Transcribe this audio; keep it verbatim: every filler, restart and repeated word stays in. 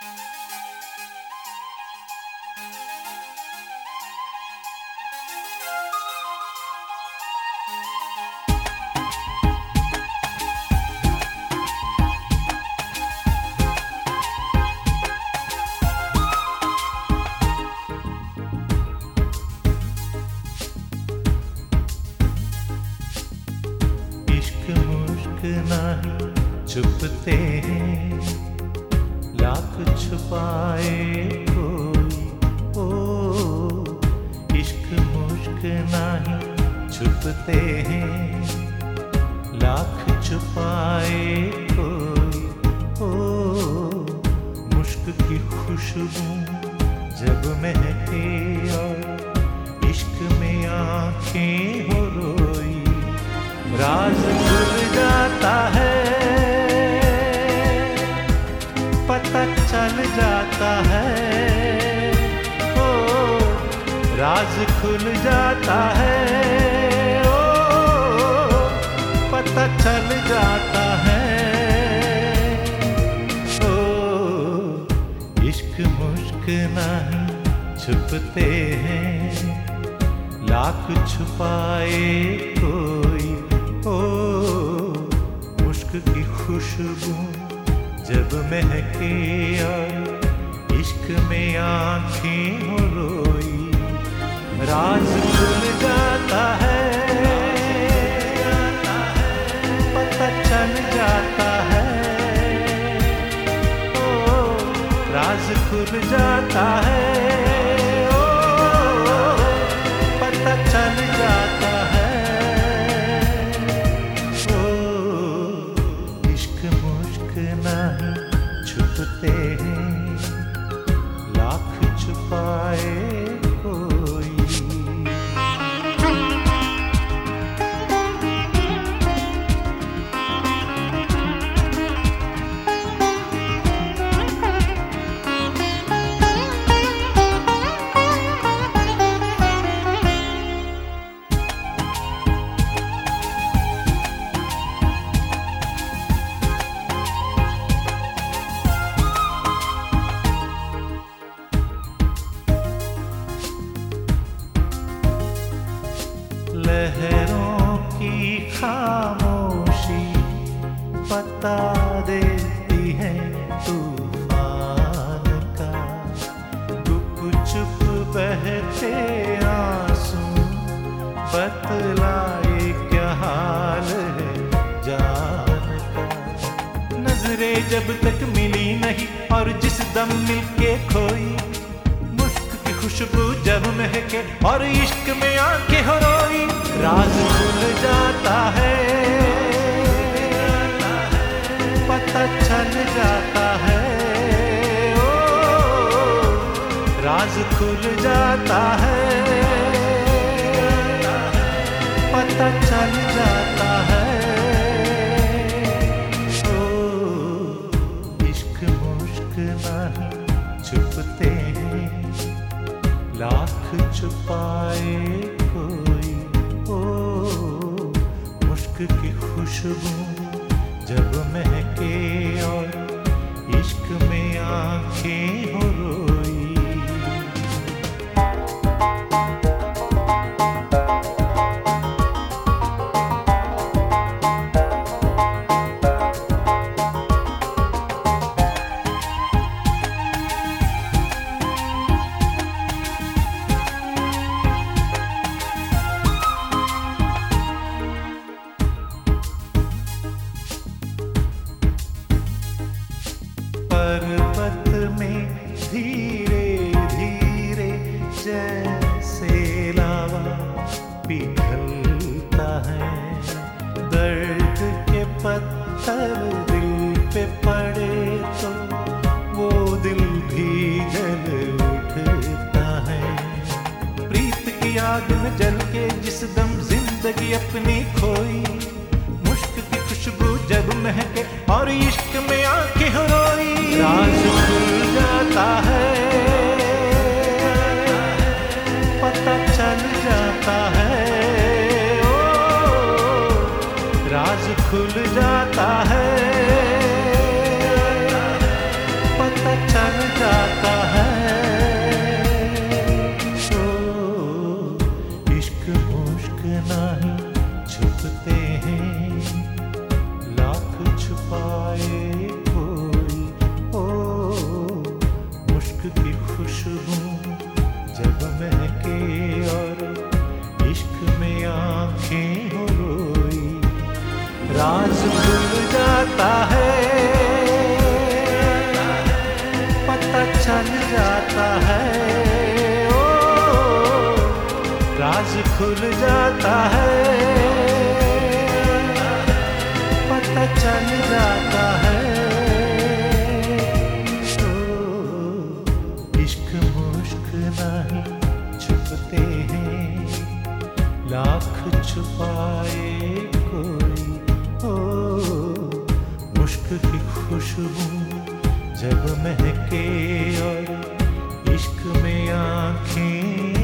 नहीं छुपते हैं, लाख छुपाए कोई। ओ इश्क मुश्क नहीं छुपते हैं, लाख छुपाए कोई। ओ मुश्क की खुशबू जब महके और इश्क में आंखें हो रोई, राज खुल जाता है, पता चल जाता है। ओ राज खुल जाता है, ओ पता चल जाता है। ओ इश्क मुश्क नहीं छुपते हैं, लाख छुपाए कोई। ओ मुश्क की खुशबू जब महके और इश्क में आंखें हो रोई, राज खुल जाता है, पता चल जाता है। ओ राज खुल जाता है, पता चल जाता है। नहीं छुपते हैं, लाख छुपाए कोई। लहरों की खामोशी बता देती है तूफान का, चुप चुप बहते आंसू बतलाए क्या हाल है जान का। नजरें जब तक मिली नहीं और जिस दम मिलके खोई, खुशबू जब महके और इश्क में आंखें हो रोई, राज खुल जाता है, पता चल जाता है। ओ राज खुल जाता है, पता चल जाता है। ओ इश्क मुश्क नहीं छुपते हैं, लाख छुपाए कोई। ओ मुश्क की खुशबू जब महके और इश्क में आंखें हो रोई। पर्वत में धीरे धीरे जैसे लावा पिघलता है, दर्द के पत्थर दिल पे पड़े तो वो दिल भी जल उठता है। प्रीत की आग में जल के जिस दम जिंदगी अपनी खोई, मुश्क की खुशबू जब महके और इश्क में आंखें हो रोई, राज खुल जाता है, पता चल जाता है। ओ राज खुल जाता है, पता चल जाता है, पता चल जाता है, ओ राज खुल जाता है, पता चल जाता है। ओ इश्क मुश्क नहीं छुपते हैं, लाख छुपाए कोई, ओ मुश्क की खुशबू जब महके और इश्क में आंखें